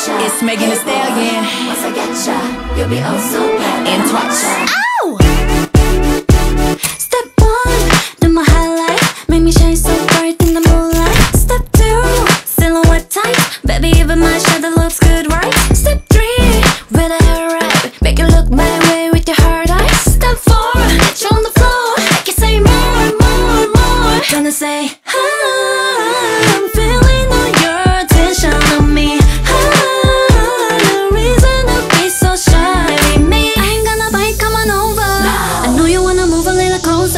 It's Megan Thee Stallion. Once I get ya, you'll be oh so bad. And twice. Ow! Step 1, do my highlight, make me shine so bright in the moonlight. Step 2, silhouette tight, baby even my shadow looks good, right? Step 3, with a hair right, make you look my way with your hard eyes. Step 4, get you on the floor, make you say more, more, more. Gonna say, I'm feeling all your attention on me. No reason to be so shy with me. I ain't gonna bite, come on over. I know you wanna move a little closer.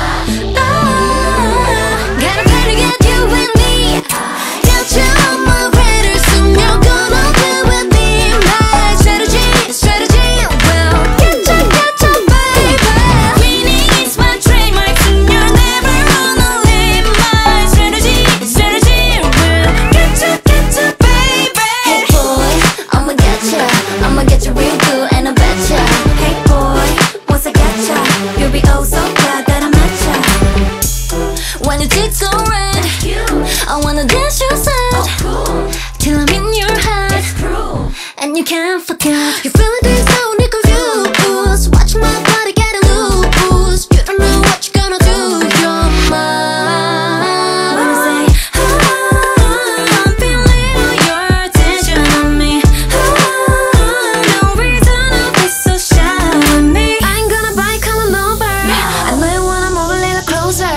Gotta play to get you with me. Got you on my radar, soon you're gonna be with me. My strategy will get you, baby. Winning is my trademark, soon you're never gonna leave. My strategy will get you, baby. Hey boy, I'ma get you real good, and I betcha. Hey boy, once I get ya, you'll be oh so glad that I met ya. When your cheeks go red, I wanna dance your side till I'm in your head, and you can't forget. You're feeling this now and you're confused. Watch my body getting loose. You don't know what you're gonna do. You're mine. When I say, I'm feeling all your attention on me. No reason to be so shy with me. I ain't gonna bite, come on over. I know you wanna move a little closer.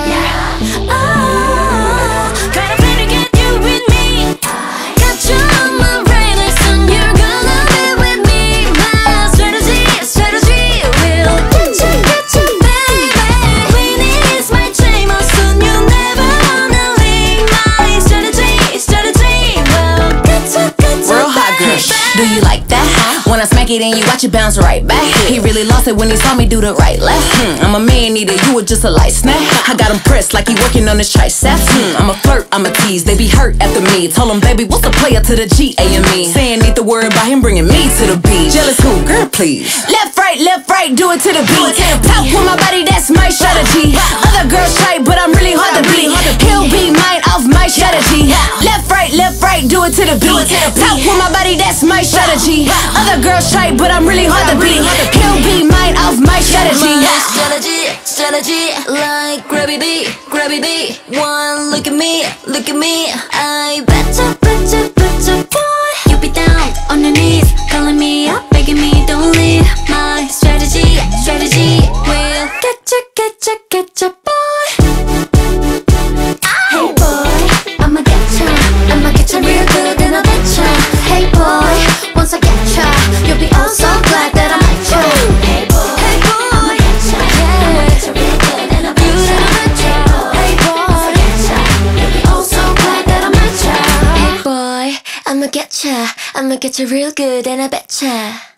Gotta play to get you with me. Got you on my radar, soon you're gonna be with me. My strategy will get you, baby. Winning is my trademark, soon you'll never wanna leave. My strategy will get you, Real hot girl, do you like that? When I smack it and you watch it bounce right back. He really lost it when he saw me do the right left. I'm a man eater, you were just a light snack. I got him pressed like he working on his triceps. I'm a flirt, I'm a tease, they be hurt after me. Told him, baby, what's the player to the G-A-M-E? Saying need to worry about him bringing me to the beach. Jealous who? Girl, please. Left, right, do it to the beat. Talk with my body, that's my strategy. Other girls try, but I'm really hard to beat. He'll be mine off my strategy. Left, right, do it to the beat. Talk with my body, that's my strategy. Other girls try, but I'm really hard to beat. He'll be mine off my strategy. Strategy, like grabby B. One look at me. I betcha, boy. You be down on your knees, calling me up, begging me don't leave. My strategy will get you, boy. Hey boy, I'ma get you real good, and I betcha. Hey boy, once I get ya, you'll be oh so glad that I met ya. Hey boy, I'ma get you real good, and I betcha. Hey boy, once I get ya, you'll be oh so glad that I met ya. Hey boy, I'ma get you real good, and I betcha.